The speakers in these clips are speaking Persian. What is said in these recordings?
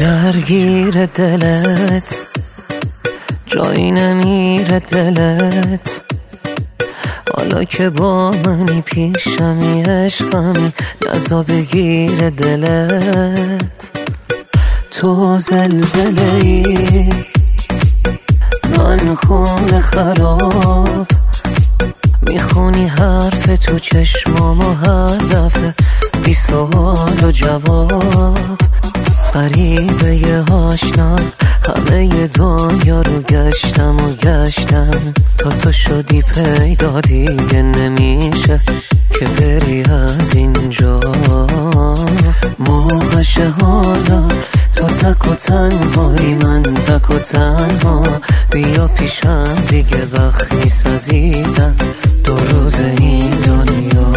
درگیر دلت جایی نمیره دلت، حالا که با منی پیشمی عشقمی نزا بگیر دلت. تو زلزله ای من خون خراب، میخونی حرف تو چشمامو هر دفعه بی سوال و جواب. غریبه یه آشنا همه دنیا رو گشتم و گشتم تا تو شدی پیدا، دیگه نمیشه که بری از اینجا. موقعش حالا تو تک و تنهایی من تک و تنها، بیا پیشم دیگه وقت نیست عزیزم دو روز این دنیا.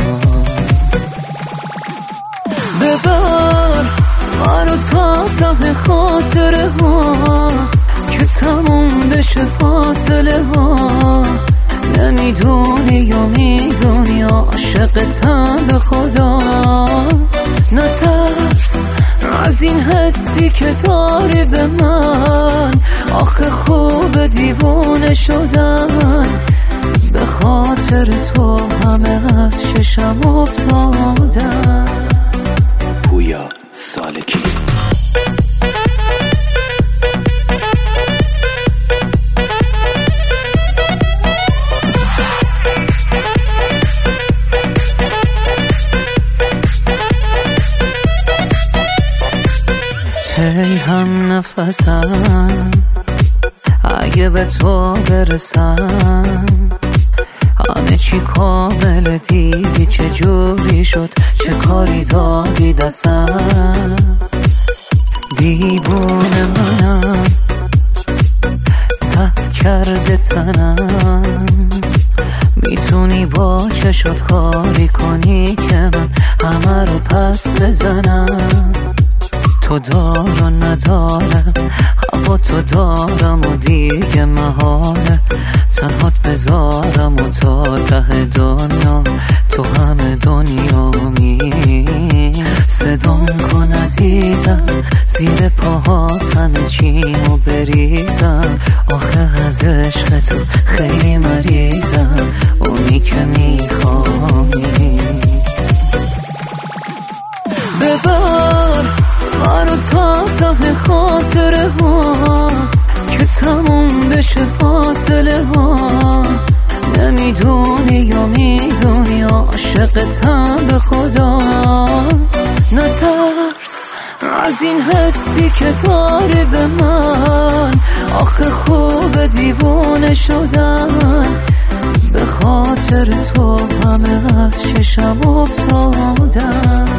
ببر منو تا ته خاطره ها که تموم بشه فاصله ها. نمیدونی یا میدونی عاشقتم به خدا. نترس از این حسی که داری به من، آخه خوب دیوونه شدن به خاطر تو همه از چشم افتادن. پویا سالکی هی هم نفسم اگه به تو برسم، همه چی کامل دیدی چه جوری شد چه کاری دادی دستم. دیوونه منم ته کرده تنم، میتونی با چشات کاری کنی که من همه رو پس بزنم. تو دار و ندارم هوا تو دارم و دیگه محاله تنهات بذارم و تا ته دنیا تو همه دنیامی. صدام کن عزیزم زیر پاهات همه چیمو بریزم، آخه از عشق تو خیلی مریضم اونی که میخوایی. ببر منو تا ته خاطره ها که تموم بشه فاصله ها. نمیدونی یا میدونی عاشقتم به خدا. نترس از این حسی که داری به من، آخه خوب دیوونه شدن به خاطر تو همه از چشم افتادن.